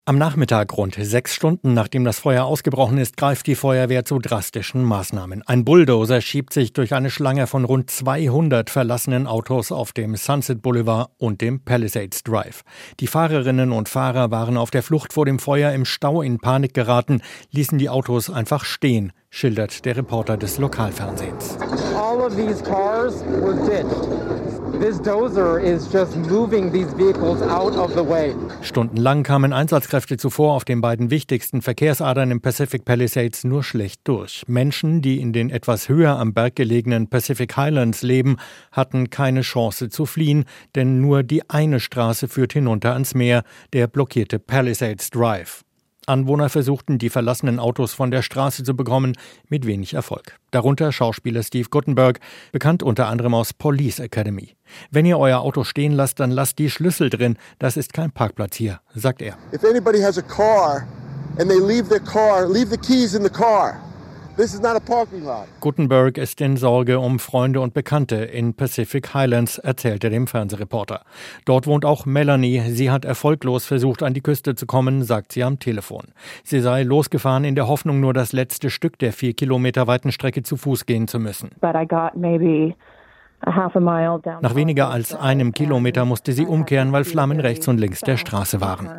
Am Nachmittag, rund 6 Stunden nachdem das Feuer ausgebrochen ist, greift die Feuerwehr zu drastischen Maßnahmen. Ein Bulldozer schiebt sich durch eine Schlange von rund 200 verlassenen Autos auf dem Sunset Boulevard und dem Palisades Drive. Die Fahrerinnen und Fahrer waren auf der Flucht vor dem Feuer im Stau in Panik geraten, ließen die Autos einfach stehen, schildert der Reporter des Lokalfernsehens. All of these cars were ditched. This dozer is just moving these vehicles out of the way. Stundenlang kamen Einsatzkräfte zuvor auf den beiden wichtigsten Verkehrsadern im Pacific Palisades nur schlecht durch. Menschen, die in den etwas höher am Berg gelegenen Pacific Highlands leben, hatten keine Chance zu fliehen, denn nur die eine Straße führt hinunter ans Meer, der blockierte Palisades Drive. Anwohner versuchten, die verlassenen Autos von der Straße zu bekommen, mit wenig Erfolg. Darunter Schauspieler Steve Guttenberg, bekannt unter anderem aus Police Academy. Wenn ihr euer Auto stehen lasst, dann lasst die Schlüssel drin. Das ist kein Parkplatz hier, sagt er. If anybody has a car and they leave their car, leave the keys in the car. This is not a parking lot. Guttenberg ist in Sorge um Freunde und Bekannte in Pacific Highlands, erzählt er dem Fernsehreporter. Dort wohnt auch Melanie. Sie hat erfolglos versucht, an die Küste zu kommen, sagt sie am Telefon. Sie sei losgefahren in der Hoffnung, nur das letzte Stück der 4 Kilometer weiten Strecke zu Fuß gehen zu müssen. Nach weniger als einem Kilometer musste sie umkehren, weil Flammen rechts und links der Straße waren.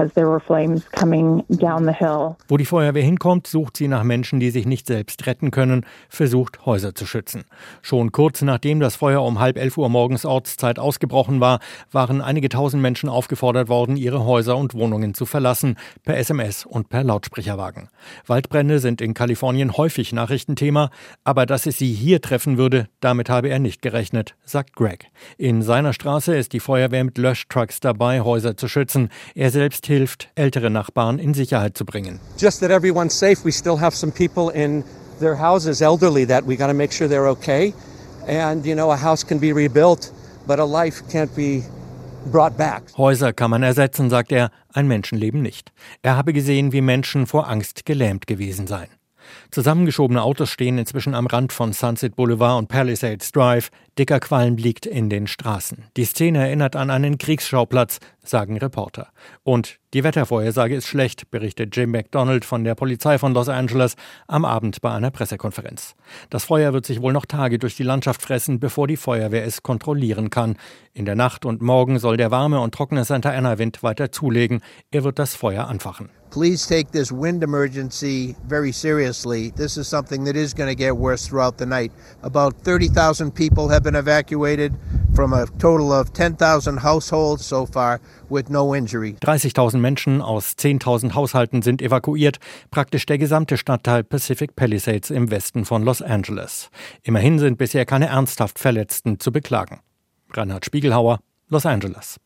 Wo die Feuerwehr hinkommt, sucht sie nach Menschen, die sich nicht selbst retten können, versucht, Häuser zu schützen. Schon kurz nachdem das Feuer um 10:30 Uhr morgens Ortszeit ausgebrochen war, waren einige tausend Menschen aufgefordert worden, ihre Häuser und Wohnungen zu verlassen, per SMS und per Lautsprecherwagen. Waldbrände sind in Kalifornien häufig Nachrichtenthema, aber dass es sie hier treffen würde, damit habe er nicht gerechnet, sagt Greg. In seiner Straße ist die Feuerwehr mit Löschtrucks dabei, Häuser zu schützen. Er selbst hilft, ältere Nachbarn in Sicherheit zu bringen. Just that everyone's safe. We still have some people in their houses, elderly, that we got to make sure they're okay. And, a house can be rebuilt, but a life can't be brought back. Häuser kann man ersetzen, sagt er, ein Menschenleben nicht. Er habe gesehen, wie Menschen vor Angst gelähmt gewesen seien. Zusammengeschobene Autos stehen inzwischen am Rand von Sunset Boulevard und Palisades Drive. Dicker Qualm liegt in den Straßen. Die Szene erinnert an einen Kriegsschauplatz, sagen Reporter. Und die Wettervorhersage ist schlecht, berichtet Jim McDonald von der Polizei von Los Angeles am Abend bei einer Pressekonferenz. Das Feuer wird sich wohl noch Tage durch die Landschaft fressen, bevor die Feuerwehr es kontrollieren kann. In der Nacht und morgen soll der warme und trockene Santa Ana-Wind weiter zulegen. Er wird das Feuer anfachen. Please take this wind emergency very seriously. This is something that is going to get worse throughout the night. About 30,000 people have been evacuated from a total of 10,000 households so far with no injury. 30.000 Menschen aus 10.000 Haushalten sind evakuiert, praktisch der gesamte Stadtteil Pacific Palisades im Westen von Los Angeles. Immerhin sind bisher keine ernsthaft Verletzten zu beklagen. Reinhard Spiegelhauer, Los Angeles.